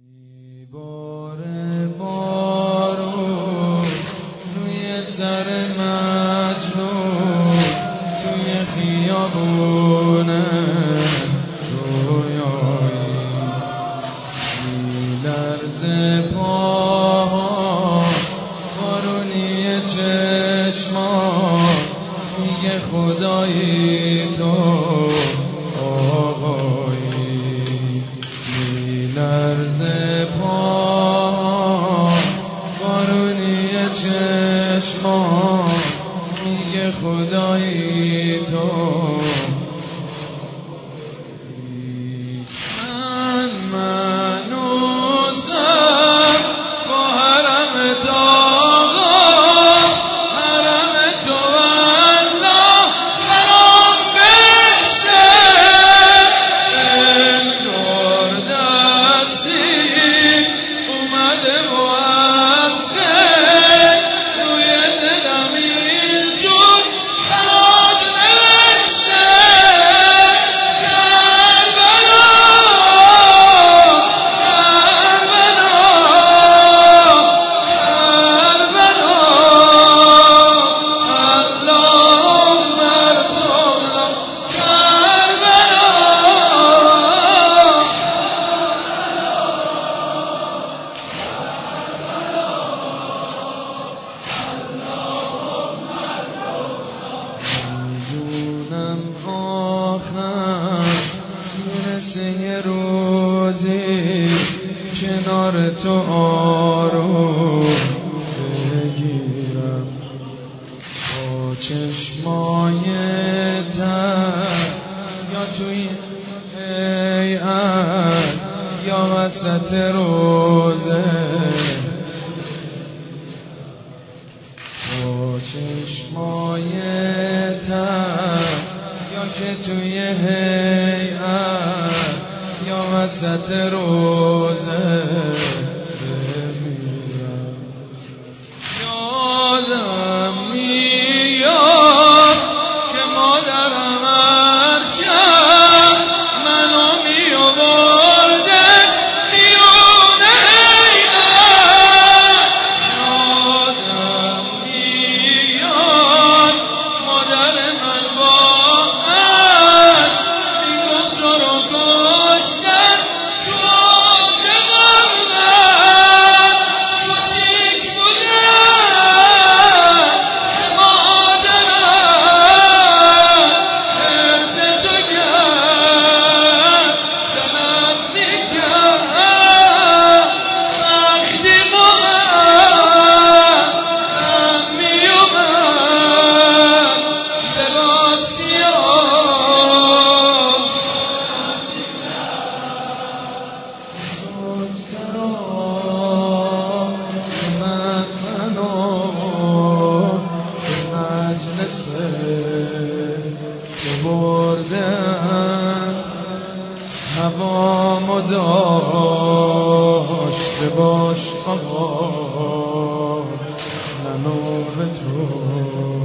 میباره بارون روی سر مجنون توی خیابونه رویایی میلرزه پاها بارونی چشمان میگه خدایی تو آقایی میلرزه پاها بارونی چشمان میگه خدایی تو منوسم با حرم تاغا حرم تو والله برام بشته انگار دستی اومده و از خیل روی دلم اینجور برات نوشته میرسه یه روزی کنار تو آروم بگیرم با چشمای تر یا توی هیئت یا وسط روزه با چشمای تر یا که توی هیئت یا وسط روزه بمیرم یادم میاد که مادرم هر شب منو میآوردش بیرون هیئت یادم میاد مادر من با عشق میگفت تو رو کشتن تو آب غربت کوچیک بودن مادرم حرف تو کرد دلم میکرد وقتی با من میومد لباس سیاه شد فرار منو به مجلس تو بردن هوامو داشته باش آقا منو به تو